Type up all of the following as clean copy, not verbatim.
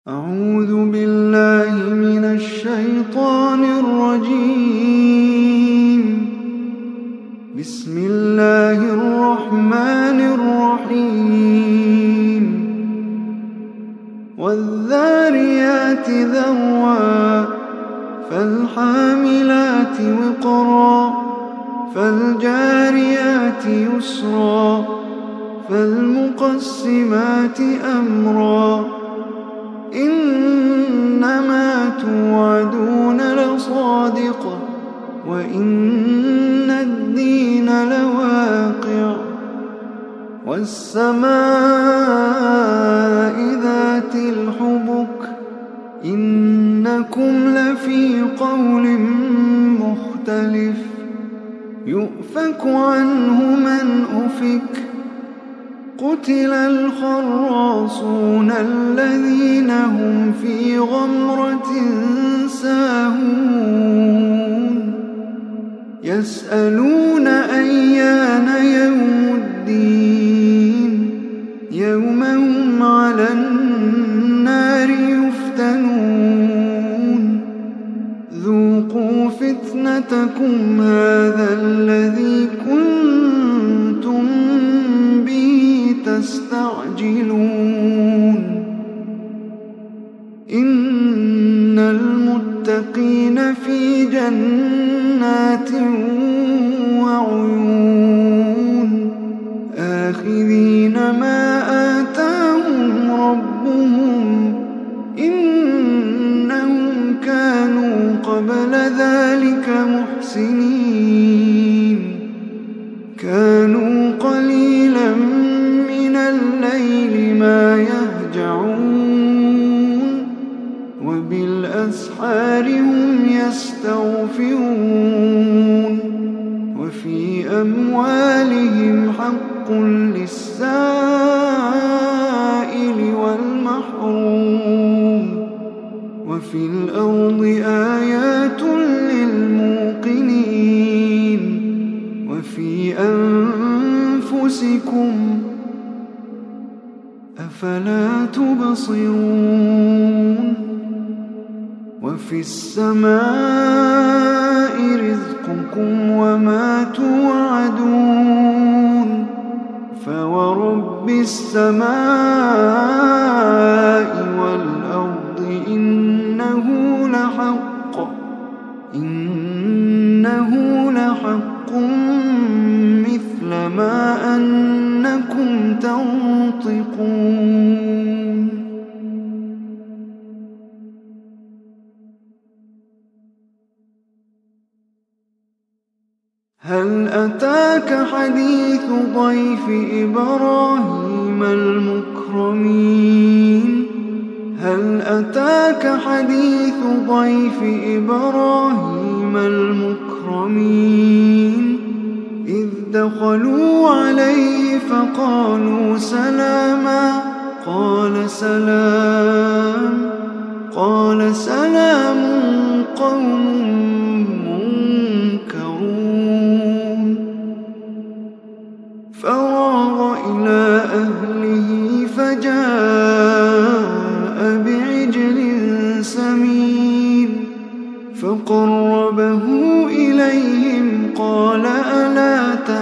أعوذ بالله من الشيطان الرجيم. بسم الله الرحمن الرحيم. والذاريات ذروا فالحاملات وقرا فالجاريات يسرا فالمقسمات أمرا إنما توعدون لصادق وإن الدين لواقع والسماء ذات الحبك إنكم لفي قول مختلف يؤفك عنه من أفك قتل الخراصون الذين هم في غمرة ساهون يسألون أيان يوم الدين يوم هم على النار يفتنون ذوقوا فتنتكم هذا الذي كنتم تستعجلون إن المتقين في جنات وعيون آخذين ما آتاهم ربهم إنهم كانوا قبل ذلك محسنين كانوا قليلا من الليل ما يهجعون وبالأسحار هم يستغفرون وفي أموالهم حق للسائل والمحروم وفي الأرض آيات للموقنين وفي أنفسكم أفلا تبصرون وفي السماء رزقكم وما توعدون فورب السماء والأرض إنه لحق مثل ما أنكم تنطقون هل أتاك حديث ضيف إبراهيم المكرمين هل أتاك حديث ضيف إبراهيم المكرمين إذ دخلوا عليه فقالوا سلاما قال سلام قوم منكرون فراغ إلى أهله فجاء بعجل سمين فقربه إليهم قال ألا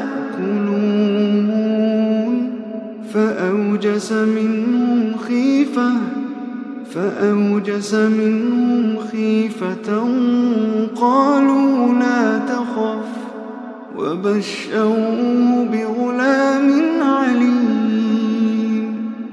تأكلون فأوجس منهم خيفة قالوا لا تخف وبشروه بغلام عليم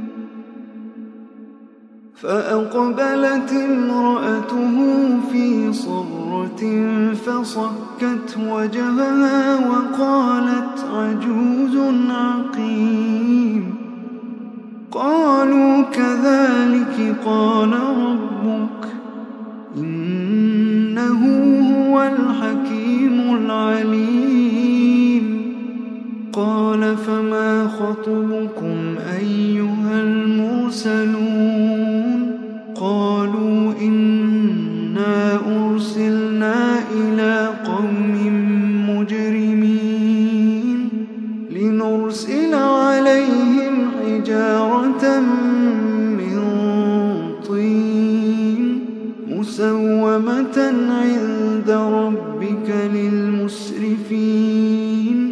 فأقبلت امرأته في صرة فصكت وجهها وقالت عجوز عقيم قالوا كذلك قال ربك إنه هو الحكيم العليم قال فما خطبكم أيها المرسلون قالوا إنا أرسلنا إلى قوم مجرمين لنرسل عليهم حجارة من طين عند ربك للمسرفين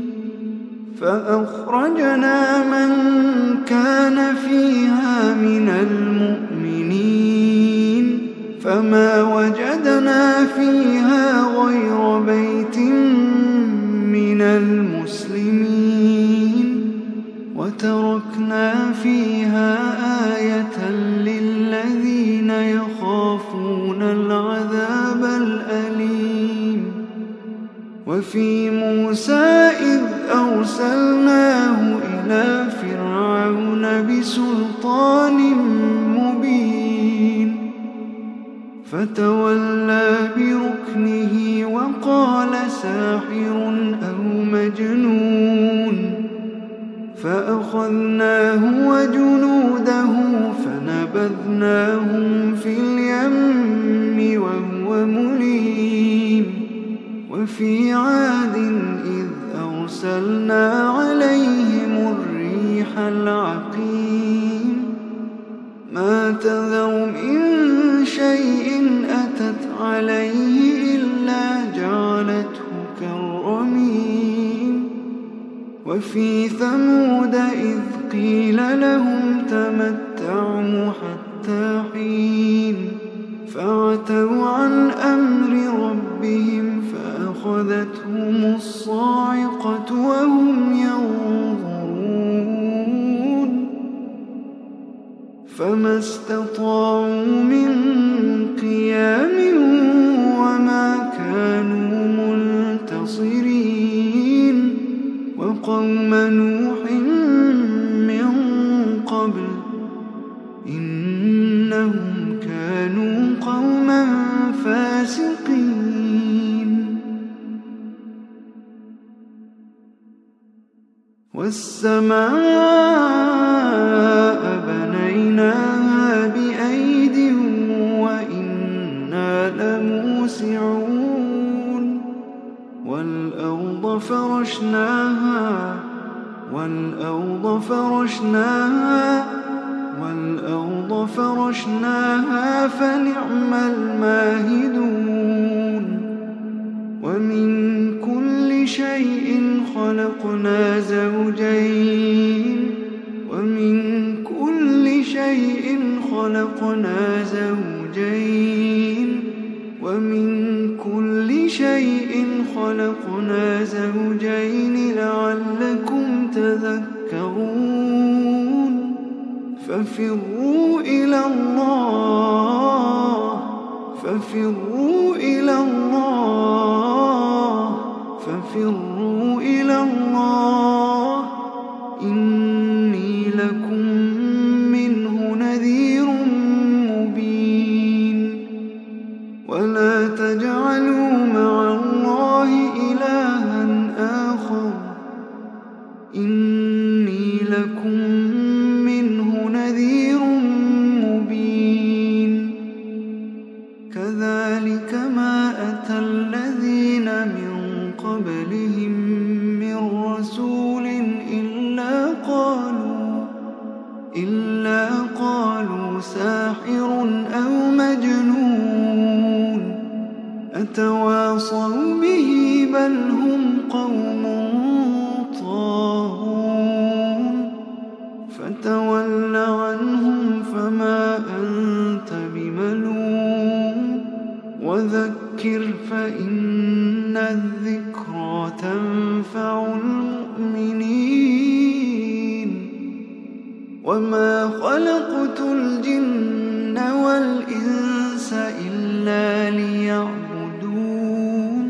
فأخرجنا من كان فيها من المؤمنين فما وجدنا فيها غير بيت من المسلمين وتركنا فيها آية للذين يخافون العذاب الأليم وفي موسى إذ أرسلناه إلى فرعون بسلطان مبين فتولى بركنه وقال ساحر أو مجنون فأخذناه وجنوده فنبذناهم في اليم وهو مليم وفي عاد إذ أرسلنا عليهم الريح العقيم ما تذر من شيء أتت عليه إلا جعلته كالرميم وفي ثمود إذ قيل لهم تمتعوا حتى حين فعتوا عن أمر ربهم فأخذتهم الصاعقة وهم ينظرون فما استطاعوا من قيام وما كانوا منتصرين وقوم نوح من قبل إنهم كانوا قوما فاسقين والسماء بنيناها بأيد وإنا لموسعون والأرض فرشناها فنعم الماهدون ومن كل شيء خلقنا زوجين لعلكم تذكرون ففروا إلى الله إني لكم منه نذير مبين ولا تجعلوا مع الله إلها آخر إني لكم منه نذير مبين كذلك ما أتى الذين من قبلهم من رسول إلا قالوا ساحر أو مجنون أتواصوا به بل هم قوم طاغون فتول عنهم فما أنت بملوم وذكر فإن الذكرى تنفع المؤمنين وما خلقت الجن والإنس إلا ليعبدون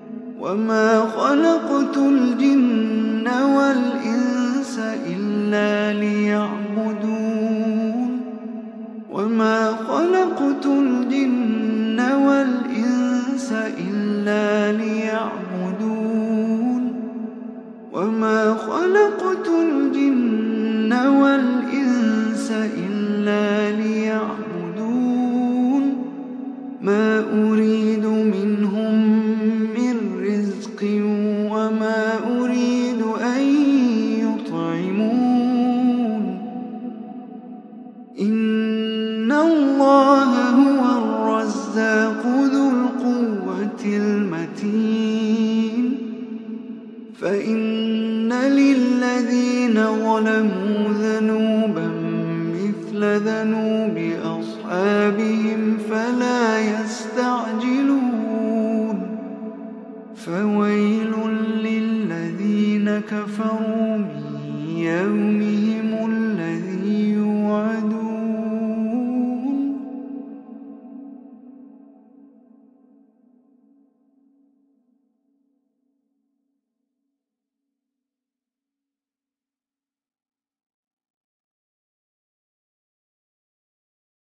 ما أريد منهم من رزق وما أريد أن يطعمون إن الله هو الرزاق ذو القوة القوة المتين فإن للذين ظلموا ذنوبا مثل ذنوب أصحابهم فلا يستعجلون فويل للذين كفروا